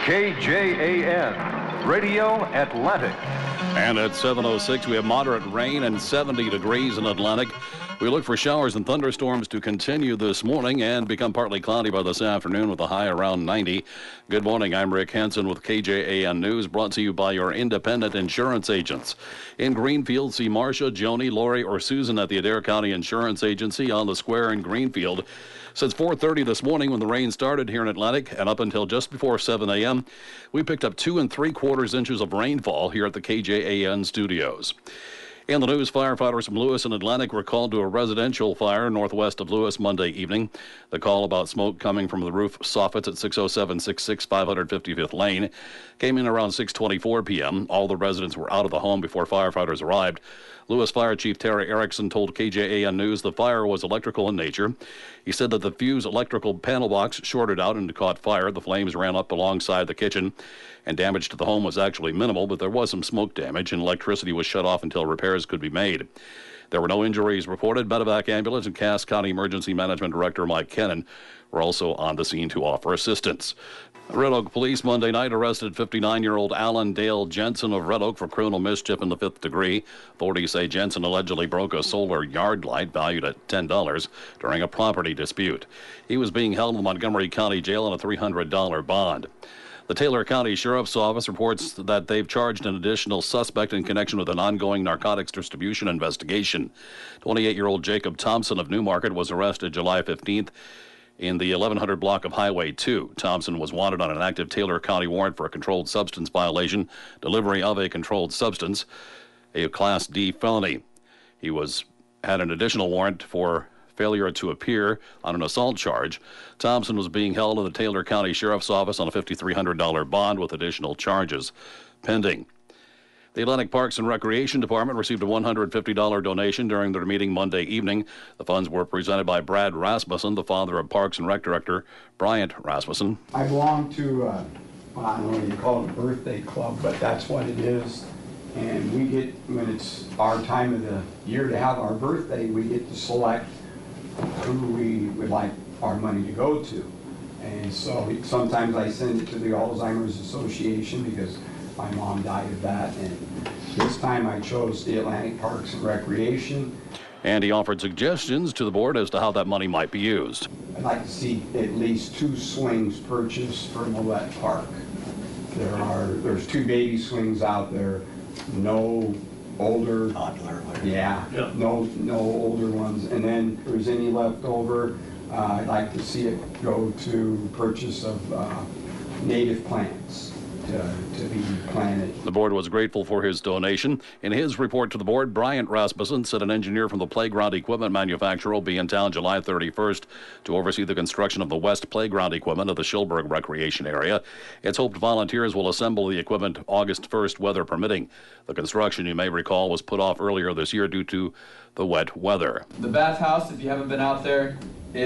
KJAN, Radio Atlantic. And at 7:06, we have moderate rain and 70 degrees in Atlantic. We look for showers and thunderstorms to continue this morning and become partly cloudy by this afternoon with a high around 90. Good morning. I'm Rick Henson with KJAN News, brought to you by your independent insurance agents. In Greenfield, see Marcia, Joni, Lori, or Susan at the Adair County Insurance Agency on the square in Greenfield. Since 4:30 this morning when the rain started here in Atlantic and up until just before 7 a.m., we picked up 2 3/4 inches of rainfall here at the KJAN studios. In the news, firefighters from Lewis and Atlantic were called to a residential fire northwest of Lewis Monday evening. The call about smoke coming from the roof soffits at 60766 555th Lane came in around 6:24 p.m. All the residents were out of the home before firefighters arrived. Lewis Fire Chief Terry Erickson told KJAN News the fire was electrical in nature. He said that the fuse electrical panel box shorted out and caught fire. The flames ran up alongside the kitchen, and damage to the home was actually minimal, but there was some smoke damage, and electricity was shut off until repairs could be made. There were no injuries reported. Medevac Ambulance and Cass County Emergency Management Director Mike Kennan were also on the scene to offer assistance. Red Oak Police Monday night arrested 59-year-old Alan Dale Jensen of Red Oak for criminal mischief in the 5th degree. Authorities say Jensen allegedly broke a solar yard light valued at $10 during a property dispute. He was being held in the Montgomery County Jail on a $300 bond. The Taylor County Sheriff's Office reports that they've charged an additional suspect in connection with an ongoing narcotics distribution investigation. 28-year-old Jacob Thompson of Newmarket was arrested July 15th in the 1100 block of Highway 2. Thompson was wanted on an active Taylor County warrant for a controlled substance violation, delivery of a controlled substance, a Class D felony. He had an additional warrant for failure to appear on an assault charge. Thompson was being held in the Taylor County Sheriff's Office on a $5,300 bond with additional charges pending. The Atlantic Parks and Recreation Department received a $150 donation during their meeting Monday evening. The funds were presented by Brad Rasmussen, the father of Parks and Rec Director Bryant Rasmussen. I belong to, I don't know what you call it, a birthday club, but that's what it is. And we get, when it's our time of the year to have our birthday, we get to select who we would like our money to go to. And so sometimes I send it to the Alzheimer's Association because my mom died of that, and this time I chose the Atlantic Parks and Recreation. And he offered suggestions to the board as to how that money might be used. I'd like to see at least 2 swings purchased for Millette Park. There's 2 baby swings out there, no older. Popular. Yeah, no older ones. And then if there's any left over, I'd like to see it go to purchase of native plants to be planted. The board was grateful for his donation. In his report to the board, Bryant Rasmussen said an engineer from the playground equipment manufacturer will be in town July 31st to oversee the construction of the west playground equipment of the Shilberg Recreation Area. It's hoped volunteers will assemble the equipment August 1st, weather permitting. The construction, you may recall, was put off earlier this year due to the wet weather. The bathhouse, if you haven't been out there,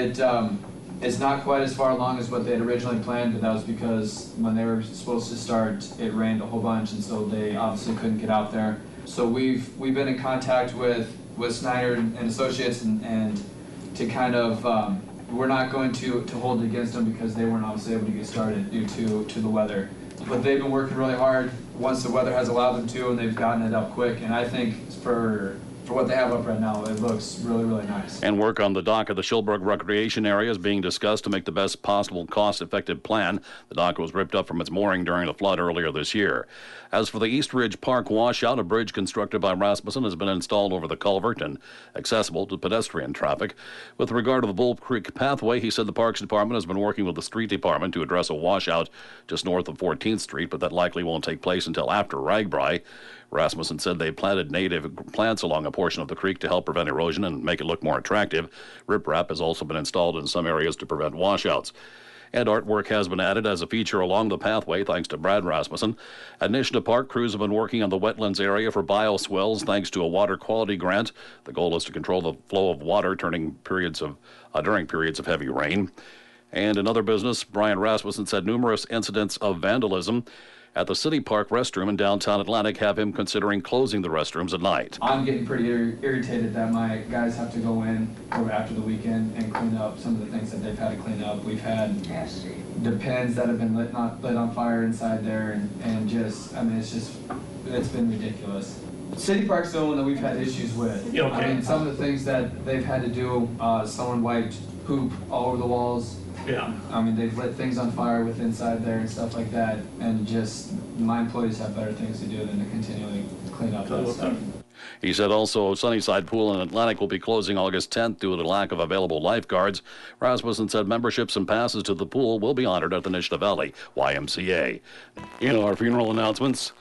it's not quite as far along as what they had originally planned, but that was because when they were supposed to start, it rained a whole bunch, and so they obviously couldn't get out there. So we've been in contact with Snyder and Associates, and to kind of, we're not going to hold it against them because they weren't obviously able to get started due to the weather. But they've been working really hard once the weather has allowed them to, and they've gotten it up quick. And I think for what they have up right now, it looks really, really nice. And work on the dock of the Shilberg Recreation Area is being discussed to make the best possible cost-effective plan. The dock was ripped up from its mooring during the flood earlier this year. As for the East Ridge Park washout, a bridge constructed by Rasmussen has been installed over the culvert and accessible to pedestrian traffic. With regard to the Bull Creek Pathway, he said the Parks Department has been working with the Street Department to address a washout just north of 14th Street, but that likely won't take place until after Ragbri. Rasmussen said they planted native plants along a portion of the creek to help prevent erosion and make it look more attractive. Riprap has also been installed in some areas to prevent washouts. And artwork has been added as a feature along the pathway thanks to Brad Rasmussen. At Nishna Park, crews have been working on the wetlands area for bioswales thanks to a water quality grant. The goal is to control the flow of water during periods of heavy rain. And in other business, Brian Rasmussen said numerous incidents of vandalism at the City Park restroom in downtown Atlantic have him considering closing the restrooms at night. I'm getting pretty irritated that my guys have to go in over after the weekend and clean up some of the things that they've had to clean up. We've had the pens that have been lit on fire inside there, and just, I mean, it's been ridiculous. City Park's the one that we've had issues with. Yeah, okay. I mean, some of the things that they've had to do, someone wiped poop all over the walls. Yeah. I mean, they've lit things on fire with inside there and stuff like that, and just, my employees have better things to do than to continually clean up that stuff. He said also Sunnyside Pool in Atlantic will be closing August 10th due to the lack of available lifeguards. Rasmussen said memberships and passes to the pool will be honored at the Nishna Valley YMCA. In our funeral announcements,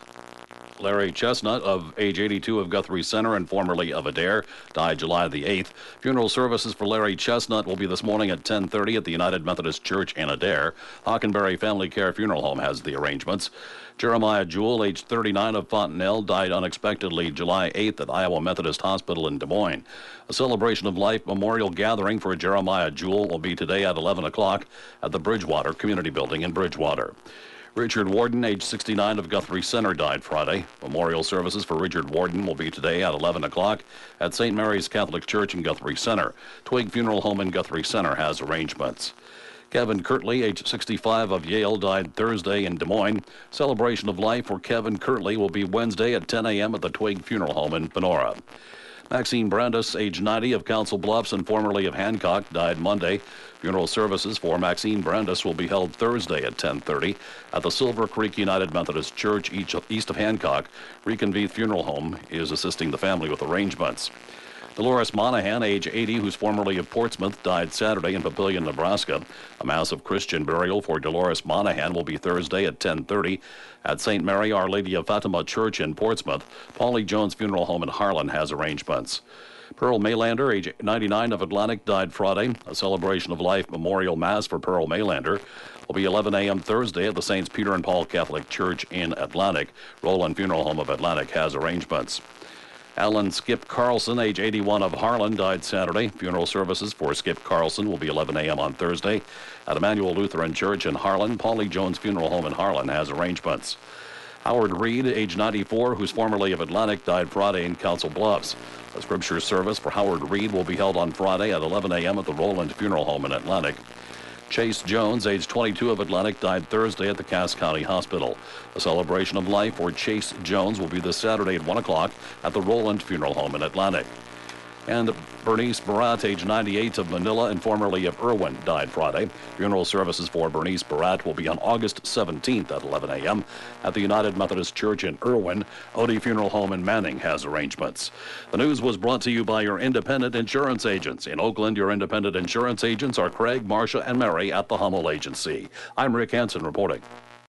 Larry Chestnut, of age 82, of Guthrie Center and formerly of Adair, died July the 8th. Funeral services for Larry Chestnut will be this morning at 10:30 at the United Methodist Church in Adair. Hockenberry Family Care Funeral Home has the arrangements. Jeremiah Jewell, age 39, of Fontenelle, died unexpectedly July 8th at Iowa Methodist Hospital in Des Moines. A celebration of life memorial gathering for Jeremiah Jewell will be today at 11 o'clock at the Bridgewater Community Building in Bridgewater. Richard Warden, age 69, of Guthrie Center, died Friday. Memorial services for Richard Warden will be today at 11 o'clock at St. Mary's Catholic Church in Guthrie Center. Twig Funeral Home in Guthrie Center has arrangements. Kevin Kirtley, age 65, of Yale, died Thursday in Des Moines. Celebration of life for Kevin Kirtley will be Wednesday at 10 a.m. at the Twig Funeral Home in Benora. Maxine Brandis, age 90, of Council Bluffs and formerly of Hancock, died Monday. Funeral services for Maxine Brandis will be held Thursday at 10:30 at the Silver Creek United Methodist Church east of Hancock. Reconvene Funeral Home is assisting the family with arrangements. Dolores Monahan, age 80, who's formerly of Portsmouth, died Saturday in Papillion, Nebraska. A mass of Christian burial for Dolores Monahan will be Thursday at 10:30 at St. Mary Our Lady of Fatima Church in Portsmouth. Paulie Jones Funeral Home in Harlan has arrangements. Pearl Maylander, age 99, of Atlantic, died Friday. A celebration of life memorial mass for Pearl Maylander will be 11 a.m. Thursday at the Saints Peter and Paul Catholic Church in Atlantic. Roland Funeral Home of Atlantic has arrangements. Alan Skip Carlson, age 81, of Harlan, died Saturday. Funeral services for Skip Carlson will be 11 a.m. on Thursday at Emmanuel Lutheran Church in Harlan. Paulie Jones Funeral Home in Harlan has arrangements. Howard Reed, age 94, who's formerly of Atlantic, died Friday in Council Bluffs. A scripture service for Howard Reed will be held on Friday at 11 a.m. at the Roland Funeral Home in Atlantic. Chase Jones, age 22, of Atlantic, died Thursday at the Cass County Hospital. A celebration of life for Chase Jones will be this Saturday at 1 o'clock at the Roland Funeral Home in Atlantic. And Bernice Barat, age 98, of Manila and formerly of Irwin, died Friday. Funeral services for Bernice Barat will be on August 17th at 11 a.m. at the United Methodist Church in Irwin. Odie Funeral Home in Manning has arrangements. The news was brought to you by your independent insurance agents. In Oakland, your independent insurance agents are Craig, Marcia, and Mary at the Hummel Agency. I'm Rick Hansen reporting.